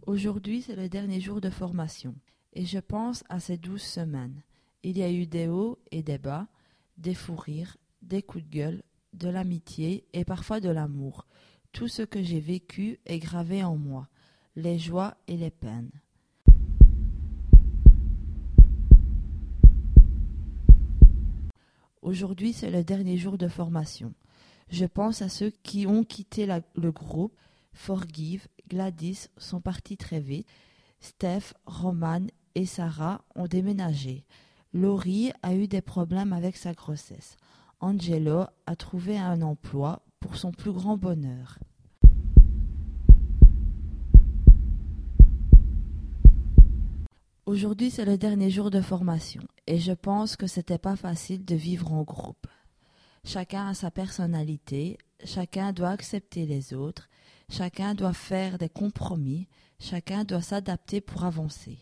Aujourd'hui, c'est le dernier jour de formation et je pense à ces 12 semaines. Il y a eu des hauts et des bas, des fous rires, des coups de gueule, de l'amitié et parfois de l'amour. Tout ce que j'ai vécu est gravé en moi, les joies et les peines. Aujourd'hui, c'est le dernier jour de formation. Je pense à ceux qui ont quitté le groupe. Forgive, Gladys sont partis très vite. Steph, Roman et Sarah ont déménagé. Laurie a eu des problèmes avec sa grossesse. Angelo a trouvé un emploi pour son plus grand bonheur. Aujourd'hui, c'est le dernier jour de formation et je pense que c'était pas facile de vivre en groupe. Chacun a sa personnalité, chacun doit accepter les autres, chacun doit faire des compromis, chacun doit s'adapter pour avancer.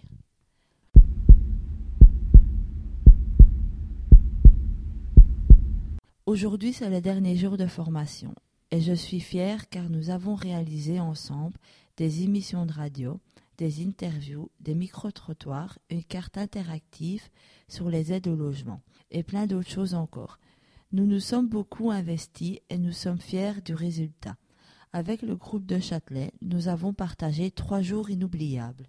Aujourd'hui, c'est le dernier jour de formation et je suis fière car nous avons réalisé ensemble des émissions de radio, des interviews, des micro-trottoirs, une carte interactive sur les aides au logement et plein d'autres choses encore. Nous nous sommes beaucoup investis et nous sommes fiers du résultat. Avec le groupe de Châtelet, nous avons partagé 3 jours inoubliables.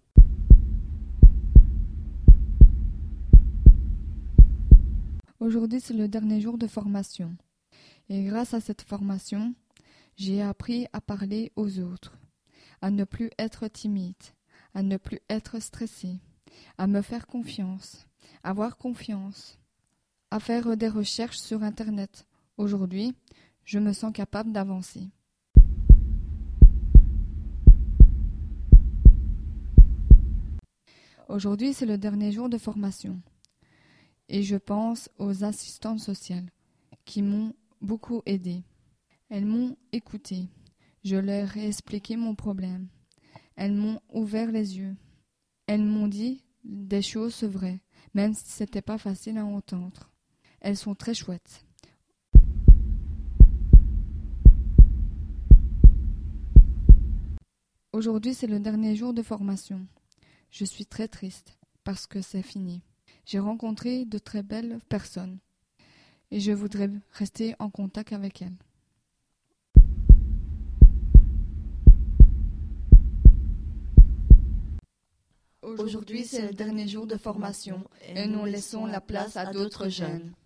Aujourd'hui, c'est le dernier jour de formation. Et grâce à cette formation, j'ai appris à parler aux autres, à ne plus être timide, à ne plus être stressé, à me faire confiance, à avoir confiance, à faire des recherches sur Internet. Aujourd'hui, je me sens capable d'avancer. Aujourd'hui, c'est le dernier jour de formation. Et je pense aux assistantes sociales qui m'ont beaucoup aidé. Elles m'ont écouté. Je leur ai expliqué mon problème. Elles m'ont ouvert les yeux. Elles m'ont dit des choses vraies, même si c'était pas facile à entendre. Elles sont très chouettes. Aujourd'hui, c'est le dernier jour de formation. Je suis très triste parce que c'est fini. J'ai rencontré de très belles personnes et je voudrais rester en contact avec elles. Aujourd'hui, c'est le dernier jour de formation et nous laissons la place à d'autres jeunes.